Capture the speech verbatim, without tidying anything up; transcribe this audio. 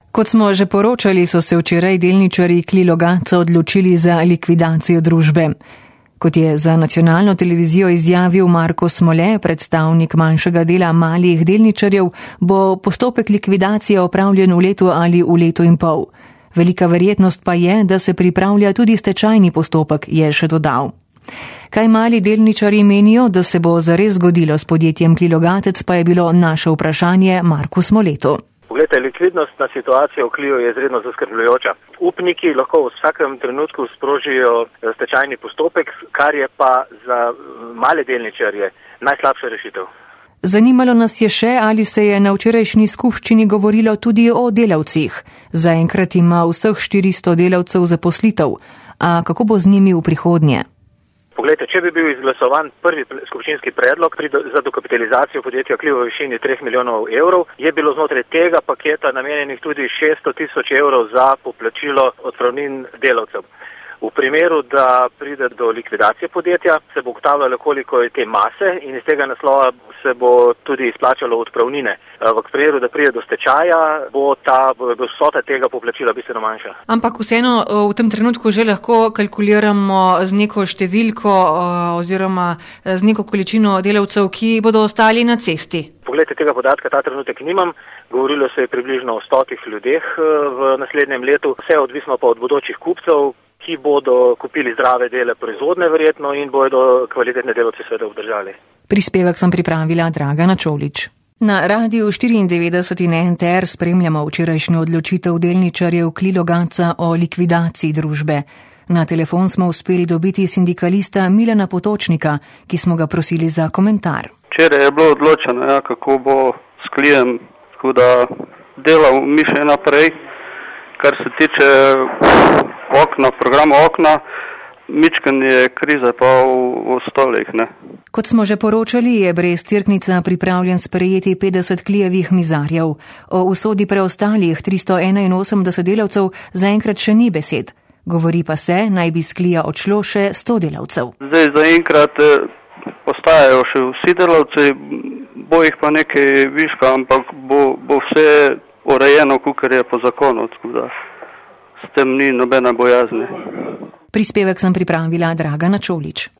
Kot smo že poročali, so se včeraj delničarji Kli Logatca odločili za likvidacijo družbe. Kot je za nacionalno televizijo izjavil Marko Smole, predstavnik manjšega dela malih delničarjev, bo postopek likvidacije opravljen v letu ali v letu in pol. Velika verjetnost pa je, da se pripravlja tudi stečajni postopek, je še dodal. Kaj mali delničarji menijo, da se bo zares zgodilo s podjetjem Kli Logatec, pa je bilo naše vprašanje Marku Smoletu. Poglejte, likvidnostna situacija v Kliju je izredno zaskrbljujoča. Upniki lahko v vsakem trenutku sprožijo stečajni postopek, kar je pa za male delničarje najslabša rešitev. Zanimalo nas je še, ali se je na včerajšnji skupščini govorilo tudi o delavcih. Zaenkrat ima vseh štiristo delavcev zaposlitev. A kako bo z njimi v prihodnje? Poglejte, če bi bil izglasovan prvi skupščinski predlog za dokapitalizacijo podjetja Klio v višini treh milijonov evrov, je bilo znotraj tega paketa namenjenih tudi šeststo tisoč evrov za poplačilo odpravnin delavcev. V primeru, da pride do likvidacije podjetja, se bo ugotavljalo, koliko je te mase in iz tega naslova se bo tudi izplačalo odpravnine. V primeru, da pride do stečaja, bo ta vsota tega poplačila bistveno manjša. Ampak vseeno v tem trenutku že lahko kalkuliramo z neko številko oziroma z neko količino delavcev, ki bodo ostali na cesti. Poglejte, tega podatka ta trenutek nimam. Govorilo se je približno o stotih ljudeh v naslednjem letu. Vse je odvisno pa od bodočih kupcev, ki bodo kupili zdrave dele proizvodne verjetno in bodo kvalitetne delavce seveda obdržali. Prispevek sem pripravila Dragana Čolič. Na Radiu štiriindevetdeset in N T R spremljamo včerajšnjo odločitev delničarjev Kli Logatca o likvidaciji družbe. Na telefon smo uspeli dobiti sindikalista Milana Potočnika, ki smo ga prosili za komentar. Včeraj je bilo odločeno, ja, kako bo s Klijem, tako da delal mi še naprej, kar se tiče okna, programa okna, mičken je kriza pa v, v stolih, ne. Kot smo že poročali, je brez Cerknica pripravljen sprejeti petdeset Klijevih mizarjev. O usodi preostalih tristo enainosemdeset delavcev zaenkrat še ni besed. Govori pa se, naj bi s Klija odšlo še sto delavcev. Zdaj zaenkrat ostajajo še vsi delavci, bo jih pa nekaj viška, ampak bo, bo vse urejeno, kakor je po zakonu, tako da s tem ni nobena bojazni. Prispevek sem pripravila Dragana Čolič.